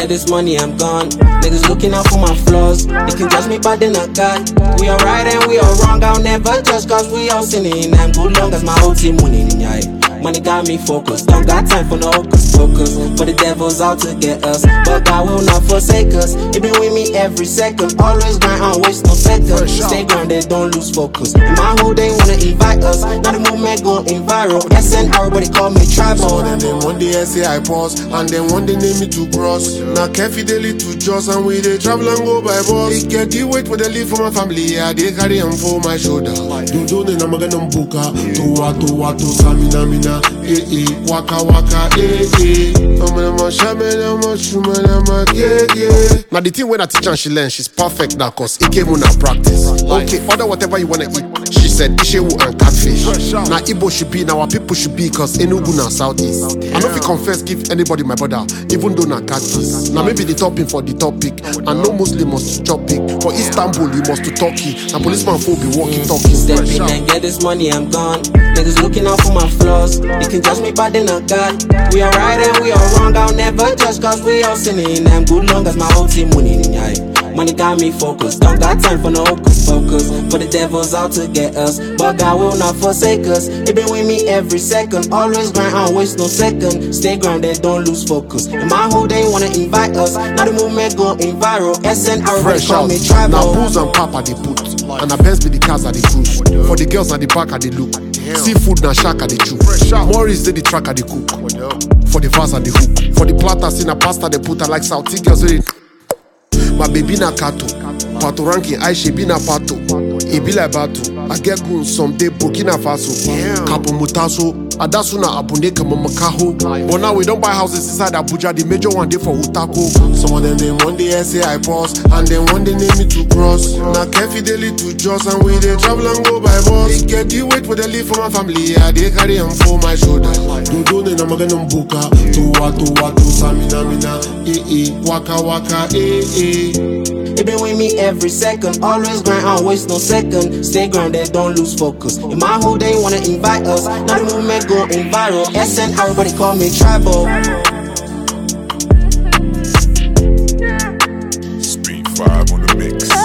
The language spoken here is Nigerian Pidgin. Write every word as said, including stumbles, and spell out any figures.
get this money, I'm gone. Niggas looking out for my flaws. They can judge me, but they not God. We are right and we are wrong. I'll never judge, cause we all sinning. I'm good long as my whole team winning, yeah. Money got me focused, don't got time for no hocus pocus. For the devil's out to get us, but God will not forsake us. He been with me every second, always grind on, waste no second. Stay grounded, don't lose focus. In my hood they wanna invite us, now the movement going viral. S N R, everybody call me tribal. And then one day I say I pause, and then one day name me to cross. Now carefully daily to just and we they travel and go by bus. They get the weight with the leave for my family, yeah, they carry them for my shoulder. Do do ne na magana mbuka, to to to samina mina. Eh eh, waka waka, eh eh. Now the thing when I teach and she learn, she's perfect now, cause it came on her practice. Okay, order whatever you wanna eat. She said Ishewu and catfish. Now Igbo should be, now our people should be, cause Enugu now Southeast. I know if you confess, give anybody my brother, even though na catfish. Now maybe the topping for the topic, and no Muslim must chop it. For Istanbul, you must to Turkey. Now policeman folk be walking talking. Step in and get this money, I'm gone. Niggas looking out for my flaws. They can judge me, but they not God. We are right and we are wrong. I'll never judge, cause we all sinning. I'm good long as my whole team winning, yeah. Money got me focused, don't got time for no hocus pocus. For the devil's out to get us, but God will not forsake us. He been with me every second, always grind on, waste no second. Stay grounded, don't lose focus. In my hood they wanna invite us, now the movement going viral. S N R, everybody call me tribal. Now booze and papa they put, and the Benz be the cars at the cruise. For the girls at the back at the look, seafood na shack at the chew. Morris they the track at the cook. For the vase at the hook, for the platters in a pasta they put, I like South girls with it. My baby na kato, pato ranking, I she be na pato. It be like bato, I get goon someday Burkina Faso. Kapo mutaso, adasu na abune kama makaho. But now we don't buy houses inside Abuja, the major one day for Utako. Some of them then one day I say I pause, and then one day name me to cross. Now carefully daily to just and we they travel and go by bus. They get the weight for the leave for my family, yeah, they carry them for my shoulder. Do do ne na magana mbuka, to wa to wa to samina mina, eh eh, waka waka, eh eh. He been with me every second, always grind on, waste no second. Stay grounded, don't lose focus. In my hood they wanna invite us, now the movement going viral. S N R, everybody call me tribal. Speed five on the mix.